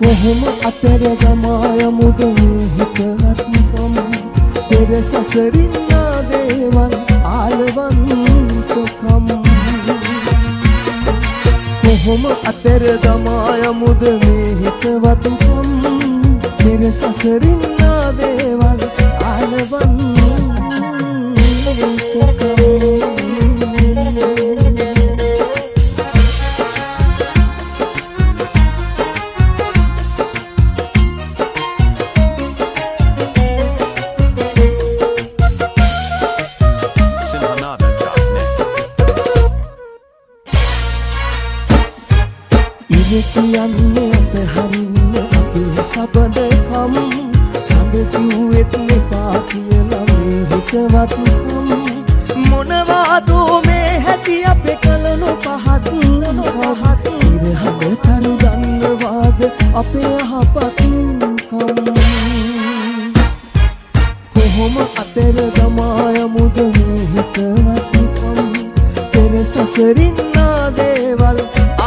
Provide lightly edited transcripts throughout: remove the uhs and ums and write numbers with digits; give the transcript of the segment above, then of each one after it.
කොහොම අතර ගමා යමුද හිතවත්කම් පෙර සසරින් දේවල් ආලවන්තකම් කොහොම අතර ගමා යමුද හිතවත්කම් පෙර සසරින් දේවල් ආලවන්තකම් කියන්නේ අපහරින්න අපේ සබඳකම් සඳ කිව්වෙත් මෙපා කියලා මේ හිතවත්කම් මොනවාදෝ මේ හැටි අපේ කලනු පහත් ඉරහඳ තරු ගන්නවාද අපේ යහපත්කම් කොහොම අතර ගමා යමුද හිතවත්කම් පෙර සසරින් දේවල්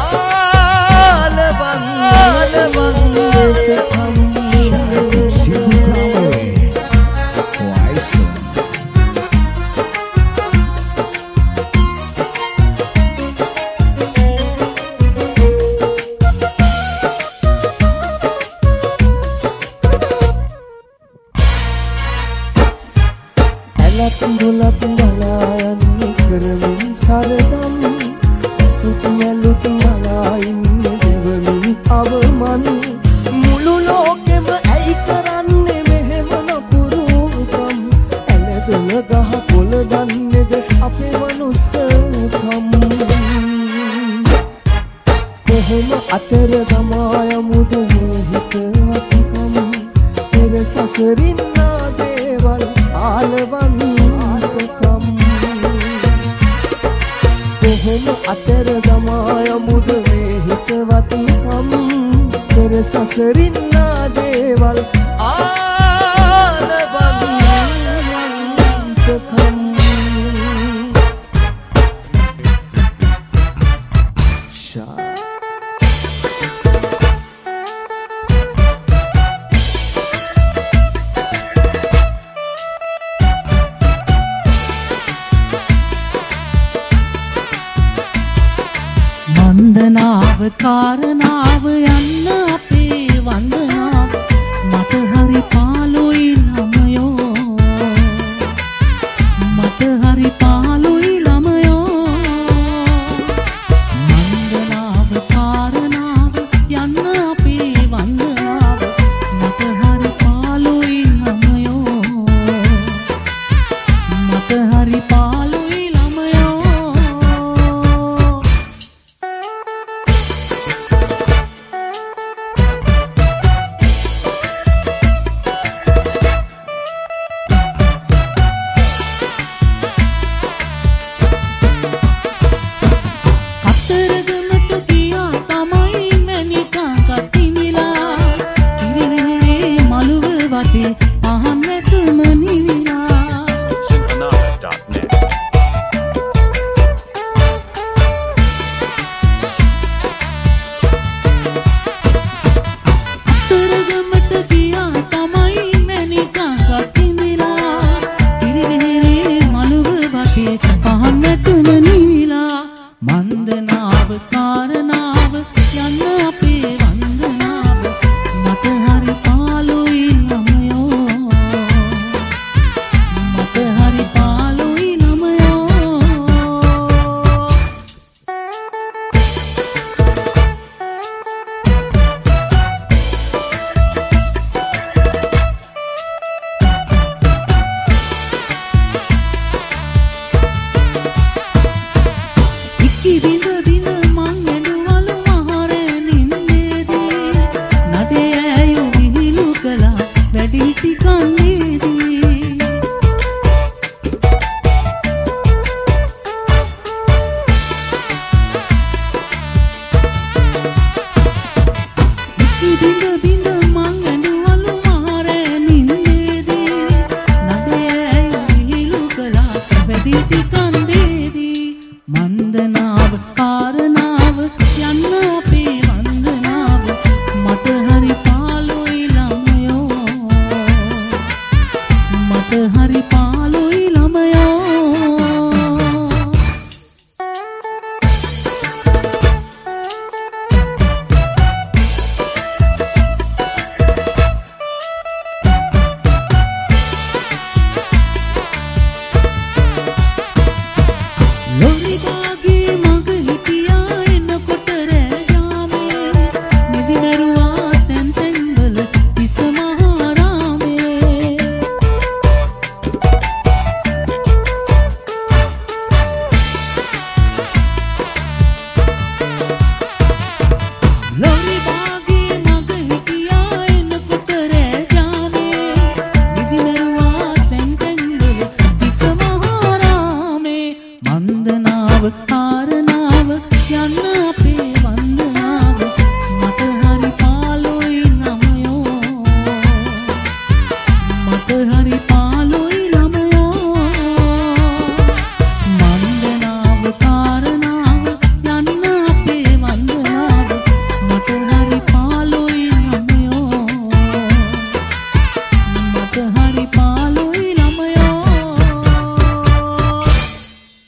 දුලත් බලායන්නේ කරමින් සරදම් සුත් නැලුත් බලායින් දෙවමින් අවමන් මුළු ලෝකෙම ඇයි කරන්නේ මෙහෙම නපුරුකම් ඇලදොල ගහ පොළ දන්නේද අපේ මනුස්සකම් කොහොම අතර ගමා යමුද හිතවත්කම් පෙර සසරින් දේවල් ආලවන්තකම් කොහොම අතර ගමා යමුද හිතවත්කම් පෙර සසරින් දේවල් ආලවන්තකම් වන්දනාව කාරණාව යන්න අපේ වන්දනාව මට හරි පාළුයි ළමයෝ මට හරි පාළුයි ළමයෝ වන්දනාව කාරණාව යන්න අපේ වන්දනාව මට හරි පාළුයි ළමයෝ මට හරි පාළුයි මට හරි පාළුයි